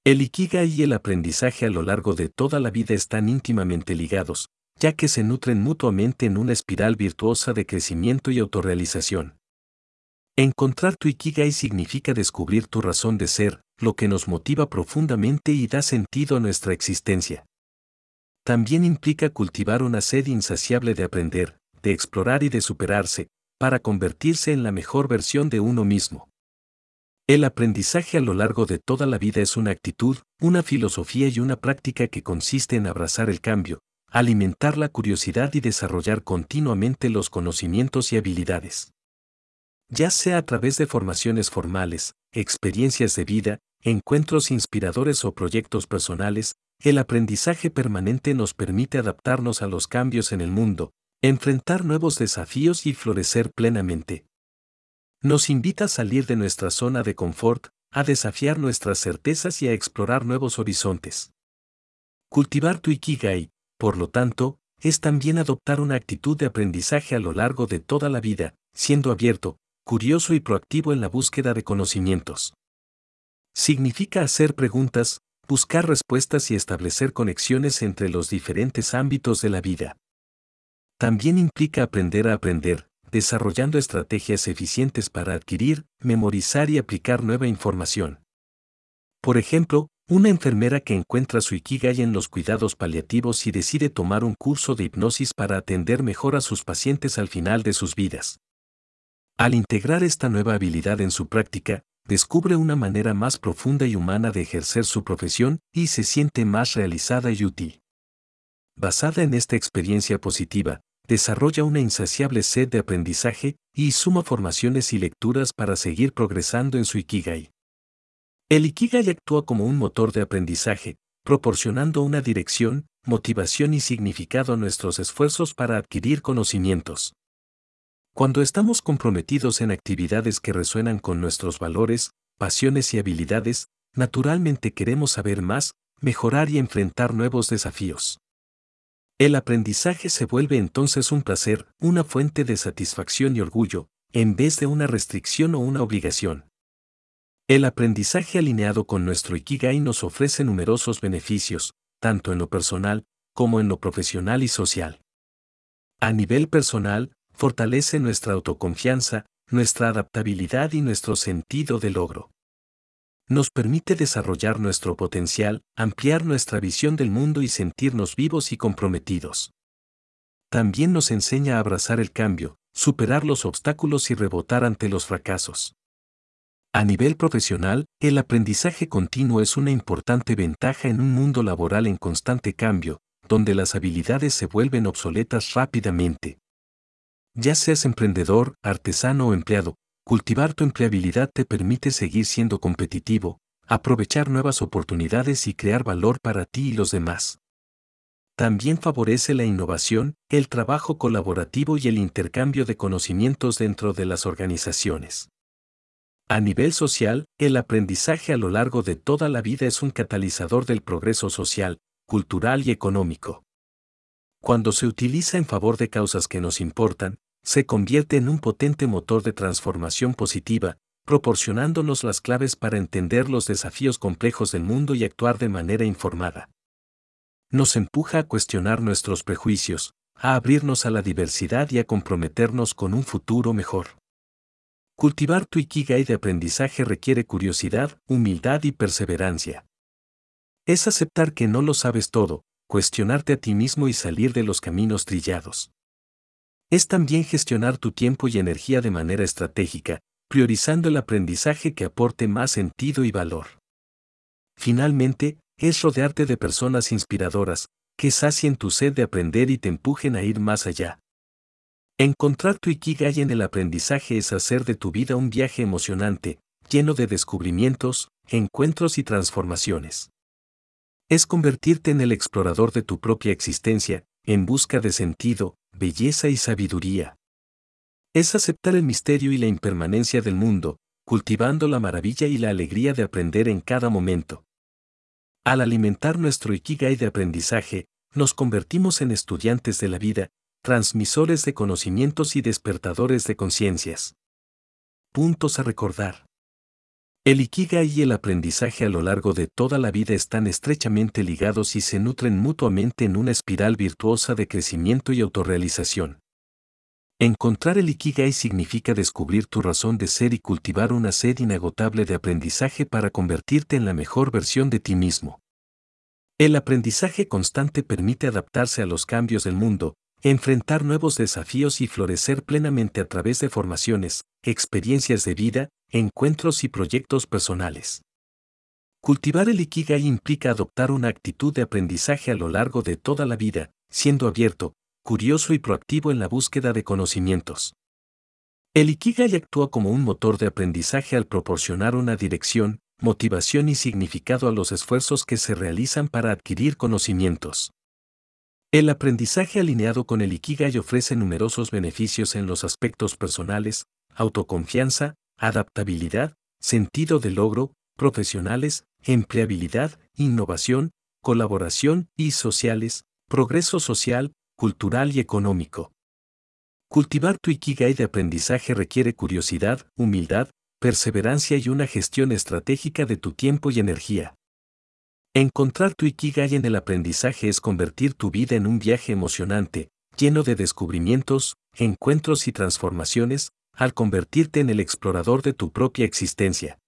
El Ikigai y el aprendizaje a lo largo de toda la vida están íntimamente ligados, ya que se nutren mutuamente en una espiral virtuosa de crecimiento y autorrealización. Encontrar tu Ikigai significa descubrir tu razón de ser, lo que nos motiva profundamente y da sentido a nuestra existencia. También implica cultivar una sed insaciable de aprender, de explorar y de superarse, para convertirse en la mejor versión de uno mismo. El aprendizaje a lo largo de toda la vida es una actitud, una filosofía y una práctica que consiste en abrazar el cambio, alimentar la curiosidad y desarrollar continuamente los conocimientos y habilidades. Ya sea a través de formaciones formales, experiencias de vida, encuentros inspiradores o proyectos personales, el aprendizaje permanente nos permite adaptarnos a los cambios en el mundo, enfrentar nuevos desafíos y florecer plenamente. Nos invita a salir de nuestra zona de confort, a desafiar nuestras certezas y a explorar nuevos horizontes. Cultivar tu Ikigai, por lo tanto, es también adoptar una actitud de aprendizaje a lo largo de toda la vida, siendo abierto, curioso y proactivo en la búsqueda de conocimientos. Significa hacer preguntas, buscar respuestas y establecer conexiones entre los diferentes ámbitos de la vida. También implica aprender a aprender, desarrollando estrategias eficientes para adquirir, memorizar y aplicar nueva información. Por ejemplo, una enfermera que encuentra su Ikigai en los cuidados paliativos y decide tomar un curso de hipnosis para atender mejor a sus pacientes al final de sus vidas. Al integrar esta nueva habilidad en su práctica, descubre una manera más profunda y humana de ejercer su profesión y se siente más realizada y útil. Basada en esta experiencia positiva, desarrolla una insaciable sed de aprendizaje y suma formaciones y lecturas para seguir progresando en su Ikigai. El Ikigai actúa como un motor de aprendizaje, proporcionando una dirección, motivación y significado a nuestros esfuerzos para adquirir conocimientos. Cuando estamos comprometidos en actividades que resuenan con nuestros valores, pasiones y habilidades, naturalmente queremos saber más, mejorar y enfrentar nuevos desafíos. El aprendizaje se vuelve entonces un placer, una fuente de satisfacción y orgullo, en vez de una restricción o una obligación. El aprendizaje alineado con nuestro Ikigai nos ofrece numerosos beneficios, tanto en lo personal, como en lo profesional y social. A nivel personal, fortalece nuestra autoconfianza, nuestra adaptabilidad y nuestro sentido de logro. Nos permite desarrollar nuestro potencial, ampliar nuestra visión del mundo y sentirnos vivos y comprometidos. También nos enseña a abrazar el cambio, superar los obstáculos y rebotar ante los fracasos. A nivel profesional, el aprendizaje continuo es una importante ventaja en un mundo laboral en constante cambio, donde las habilidades se vuelven obsoletas rápidamente. Ya seas emprendedor, artesano o empleado, cultivar tu empleabilidad te permite seguir siendo competitivo, aprovechar nuevas oportunidades y crear valor para ti y los demás. También favorece la innovación, el trabajo colaborativo y el intercambio de conocimientos dentro de las organizaciones. A nivel social, el aprendizaje a lo largo de toda la vida es un catalizador del progreso social, cultural y económico. Cuando se utiliza en favor de causas que nos importan, se convierte en un potente motor de transformación positiva, proporcionándonos las claves para entender los desafíos complejos del mundo y actuar de manera informada. Nos empuja a cuestionar nuestros prejuicios, a abrirnos a la diversidad y a comprometernos con un futuro mejor. Cultivar tu Ikigai de aprendizaje requiere curiosidad, humildad y perseverancia. Es aceptar que no lo sabes todo, cuestionarte a ti mismo y salir de los caminos trillados. Es también gestionar tu tiempo y energía de manera estratégica, priorizando el aprendizaje que aporte más sentido y valor. Finalmente, es rodearte de personas inspiradoras, que sacien tu sed de aprender y te empujen a ir más allá. Encontrar tu Ikigai en el aprendizaje es hacer de tu vida un viaje emocionante, lleno de descubrimientos, encuentros y transformaciones. Es convertirte en el explorador de tu propia existencia, en busca de sentido, belleza y sabiduría. Es aceptar el misterio y la impermanencia del mundo, cultivando la maravilla y la alegría de aprender en cada momento. Al alimentar nuestro Ikigai de aprendizaje, nos convertimos en estudiantes de la vida, transmisores de conocimientos y despertadores de conciencias. Puntos a recordar. El Ikigai y el aprendizaje a lo largo de toda la vida están estrechamente ligados y se nutren mutuamente en una espiral virtuosa de crecimiento y autorrealización. Encontrar el Ikigai significa descubrir tu razón de ser y cultivar una sed inagotable de aprendizaje para convertirte en la mejor versión de ti mismo. El aprendizaje constante permite adaptarse a los cambios del mundo, enfrentar nuevos desafíos y florecer plenamente a través de formaciones, experiencias de vida, encuentros y proyectos personales. Cultivar el Ikigai implica adoptar una actitud de aprendizaje a lo largo de toda la vida, siendo abierto, curioso y proactivo en la búsqueda de conocimientos. El Ikigai actúa como un motor de aprendizaje al proporcionar una dirección, motivación y significado a los esfuerzos que se realizan para adquirir conocimientos. El aprendizaje alineado con el Ikigai ofrece numerosos beneficios en los aspectos personales, autoconfianza, adaptabilidad, sentido de logro, profesionales, empleabilidad, innovación, colaboración y sociales, progreso social, cultural y económico. Cultivar tu Ikigai de aprendizaje requiere curiosidad, humildad, perseverancia y una gestión estratégica de tu tiempo y energía. Encontrar tu Ikigai en el aprendizaje es convertir tu vida en un viaje emocionante, lleno de descubrimientos, encuentros y transformaciones, al convertirte en el explorador de tu propia existencia.